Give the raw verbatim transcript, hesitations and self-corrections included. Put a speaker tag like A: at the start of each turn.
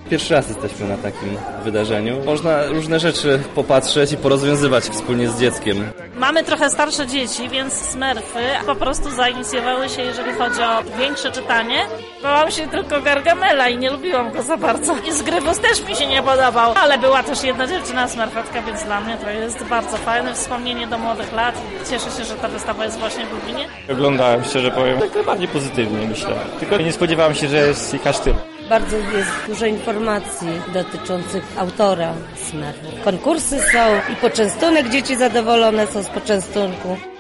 A: Pierwszy raz jesteśmy na takim wydarzeniu. Można różne rzeczy popatrzeć i porozwiązywać wspólnie z dzieckiem.
B: Mamy trochę starsze dzieci, więc Smurfy po prostu zainicjowały się, jeżeli chodzi o większe czytanie. Bałam się tylko Gargamela i nie lubiłam go za bardzo. I Zgrywus też mi się nie podobał, ale była też jedna dziewczyna Smurfetka, więc dla mnie to jest bardzo fajne wspomnienie do młodych lat. Cieszę się, że ta wystawa jest właśnie w Lublinie.
C: Oglądałem, szczerze powiem, tak najbardziej pozytywnie, myślę. Tylko nie spodziewałem się, że jest ich aż tyle.
D: Bardzo jest dużo informacji dotyczących autora Smurfów. Konkursy są i poczęstunek, dzieci zadowolone są z poczęstunku.